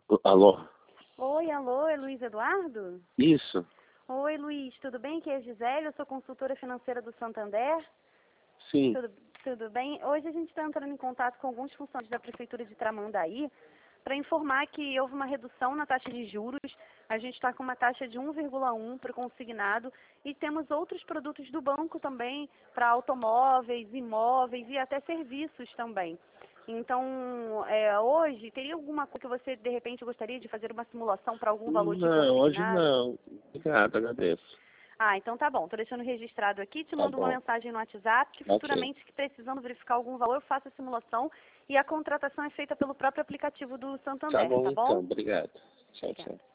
Alô? Oi, alô, é Luiz Eduardo? Isso, Oi, Luiz, tudo bem? Aqui é a Gisele, eu sou consultora financeira do Santander. sim. Tudo bem? Hoje a gente está entrando em contato com alguns funcionários da Prefeitura de Tramandaí para informar que houve uma redução na taxa de juros. A gente está com uma taxa de 1,1 para o consignado e temos outros produtos do banco também para automóveis, imóveis e até serviços também. Então, hoje, teria alguma coisa que você, de repente, gostaria de fazer uma simulação para algum valor de Não, hoje consignado? não. Obrigado, agradeço. Ah, então tá bom. Estou deixando registrado aqui, te Tá mando uma bom. mensagem no WhatsApp, que Ok. futuramente, que precisando verificar algum valor, eu faço a simulação e a contratação é feita pelo próprio aplicativo do Tá Santander, bom tá bom? então, obrigado. Tchau, Obrigada. tchau.